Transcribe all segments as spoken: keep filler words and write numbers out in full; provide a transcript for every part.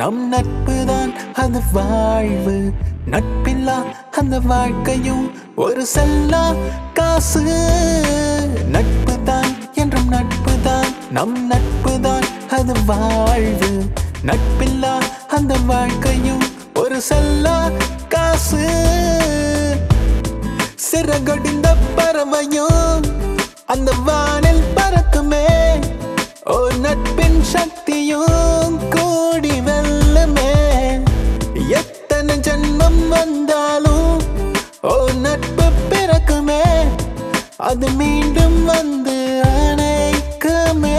நம் நட்புதான் அது வாழ்வு. நட்பில்லா அந்த வாழ்க்கையும் ஒரு செல்லா காசு. நட்புதான் என்றும் நட்புதான், நம் நட்புதான் அது வாழ்வு. நட்பில்லா அந்த வாழ்க்கையும் ஒரு செல்லா காசு. சிறகொடிந்த பறவையும் அந்த வானில் பறக்குமே, ஓ நட்பின் சக்தியும் கூடி வெல்லுமே. எத்தனை ஜன்மம் வந்தாலும் ஓ நட்பு பிறக்குமே, அது மீண்டும் வந்து அணைக்குமே.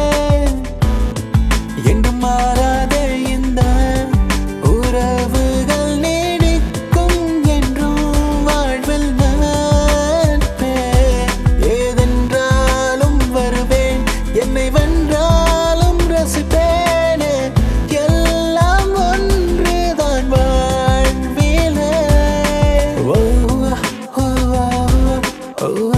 என்று மாறாத இந்த உறவுகள் நீடிக்கும் என்றும் வாழ்வில் நட்பே. ஏதென்றாலும் வருவேன், என்னை வென்றாலும் ரசிப்பேனே. எல்லாம் ஒன்றுதான் வாழ்விலே. ஓ ஓ ஓ ஓ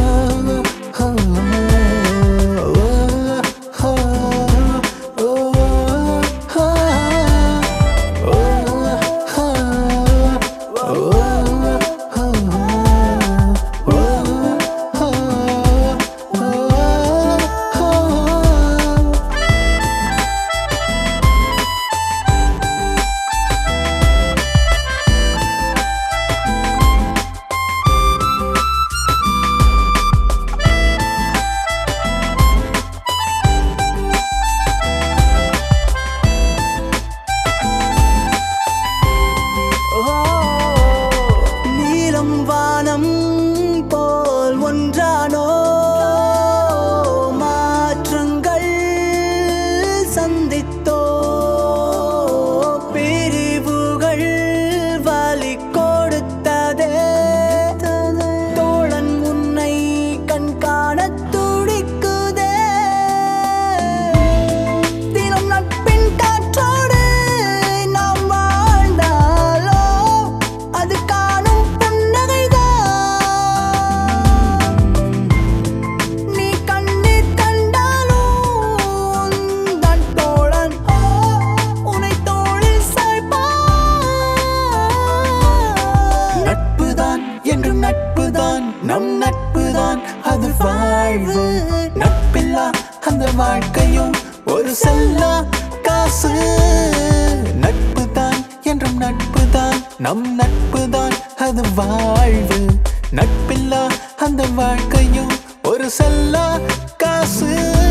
நம் நட்புதான் அது வாழ்வு. நட்பில்லா அந்த வாழ்க்கையும் ஒரு செல்லா காசு. நட்புதான் என்றும் நட்புதான், நம் நட்புதான் அது வாழ்வு. நட்பில்லா அந்த வாழ்க்கையும் ஒரு செல்லா காசு.